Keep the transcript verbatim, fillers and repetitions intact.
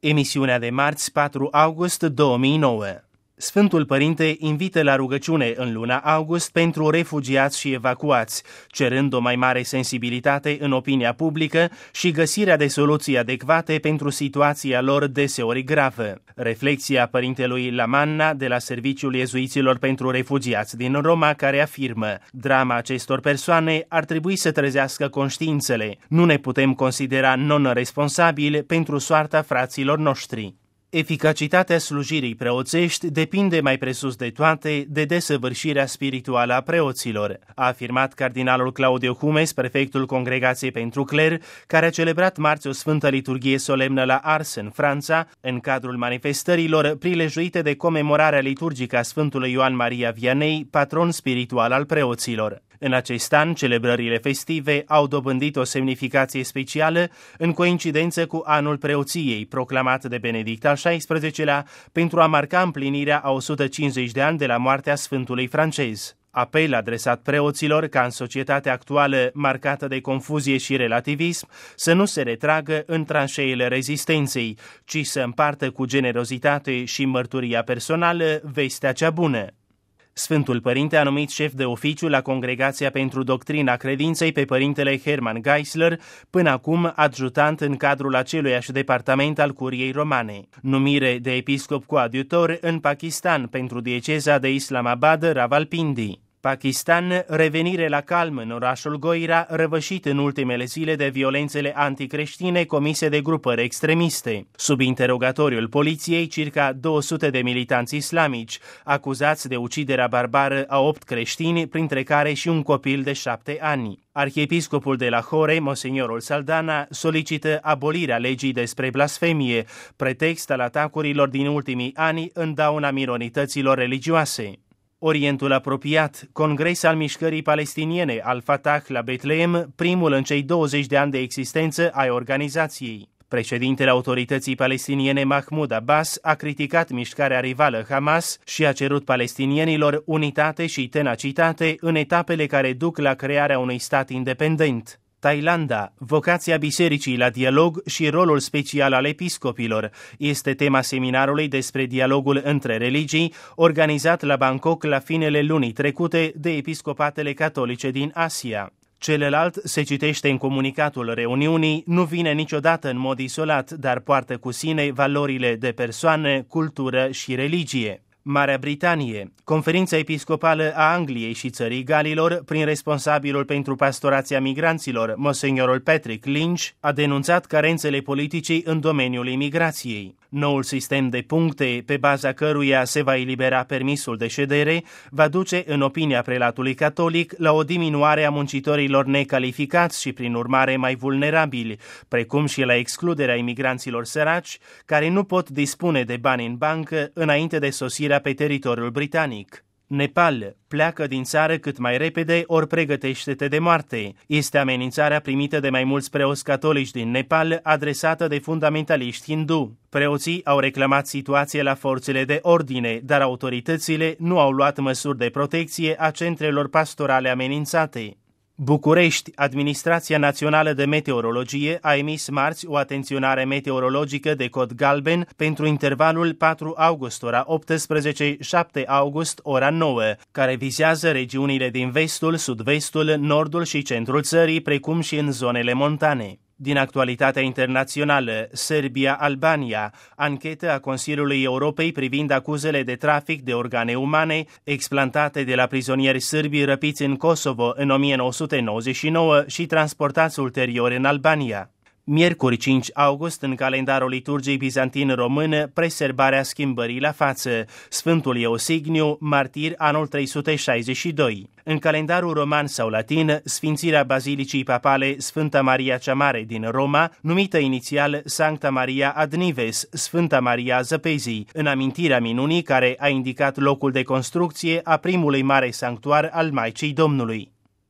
Emisiunea de marți, patru august două mii nouă. Sfântul Părinte invită la rugăciune în luna august pentru refugiați și evacuați, cerând o mai mare sensibilitate în opinia publică și găsirea de soluții adecvate pentru situația lor deseori gravă. Reflexia Părintelui Lamanna de la Serviciul Iezuiților pentru Refugiați din Roma, care afirmă: drama acestor persoane ar trebui să trezească conștiințele. Nu ne putem considera non-responsabili pentru soarta fraților noștri. Eficacitatea slujirii preoțești depinde mai presus de toate de desăvârșirea spirituală a preoților, a afirmat cardinalul Claudio Humes, prefectul Congregației pentru Cler, care a celebrat marți o sfântă liturghie solemnă la Ars, în Franța, în cadrul manifestărilor prilejuite de comemorarea liturgică a Sfântului Ioan Maria Vianney, patron spiritual al preoților. În acest an, celebrările festive au dobândit o semnificație specială în coincidență cu anul preoției, proclamat de Benedict al șaisprezecelea, pentru a marca împlinirea a o sută cincizeci de ani de la moartea Sfântului francez. Apel adresat preoților ca în societatea actuală marcată de confuzie și relativism să nu se retragă în tranșeile rezistenței, ci să împartă cu generozitate și mărturia personală vestea cea bună. Sfântul Părinte a numit șef de oficiu la Congregația pentru Doctrina Credinței pe părintele Hermann Geisler, până acum adjutant în cadrul aceluiași departament al Curiei Romane. Numire de episcop coadjutor în Pakistan pentru dieceza de Islamabad Rawalpindi. Pakistan, revenire la calm în orașul Goira, răvășit în ultimele zile de violențele anticreștine comise de grupări extremiste. Sub interogatoriul poliției, circa două sute de militanți islamici, acuzați de uciderea barbară a opt creștini, printre care și un copil de șapte ani. Arhiepiscopul de Lahore, Monsignorul Saldana, solicită abolirea legii despre blasfemie, pretext al atacurilor din ultimii ani în dauna minorităților religioase. Orientul apropiat, congres al mișcării palestiniene al Fatah la Betlehem, primul în cei douăzeci de ani de existență ai organizației. Președintele autorității palestiniene Mahmoud Abbas a criticat mișcarea rivală Hamas și a cerut palestinienilor unitate și tenacitate în etapele care duc la crearea unui stat independent. Thailanda, vocația bisericii la dialog și rolul special al episcopilor este tema seminarului despre dialogul între religii, organizat la Bangkok la finele lunii trecute de episcopatele catolice din Asia. Celălalt, se citește în comunicatul reuniunii, nu vine niciodată în mod izolat, dar poartă cu sine valorile de persoană, cultură și religie. Marea Britanie, Conferința Episcopală a Angliei și Țării Galilor, prin responsabilul pentru pastorația migranților, Monsignorul Patrick Lynch, a denunțat carențele politicii în domeniul imigrației. Noul sistem de puncte, pe baza căruia se va elibera permisul de ședere, va duce, în opinia prelatului catolic, la o diminuare a muncitorilor necalificați și, prin urmare, mai vulnerabili, precum și la excluderea imigranților săraci, care nu pot dispune de bani în bancă înainte de sosirea pe teritoriul britanic. Nepal, pleacă din țară cât mai repede, ori pregătește-te de moarte. Este amenințarea primită de mai mulți preoți catolici din Nepal, adresată de fundamentaliști hindu. Preoții au reclamat situație la forțele de ordine, dar autoritățile nu au luat măsuri de protecție a centrelor pastorale amenințate. București, Administrația Națională de Meteorologie a emis marți o atenționare meteorologică de cod galben pentru intervalul patru august ora optsprezece - șapte august ora nouă, care vizează regiunile din vestul, sud-vestul, nordul și centrul țării, precum și în zonele montane. Din actualitatea internațională, Serbia-Albania, anchetă a Consiliului Europei privind acuzele de trafic de organe umane explantate de la prizonieri sârbi răpiți în Kosovo în o mie nouă sute nouăzeci și nouă și transportați ulterior în Albania. Miercuri cinci august, în calendarul liturgiei bizantin român, preserbarea schimbării la față, Sfântul Eosigniu, martir anul trei sute șaizeci și doi. În calendarul roman sau latin, sfințirea bazilicii papale Sfânta Maria cea Mare din Roma, numită inițial Sancta Maria ad Nives, Sfânta Maria Zăpezii, în amintirea minunii care a indicat locul de construcție a primului mare sanctuar al Maicii Domnului.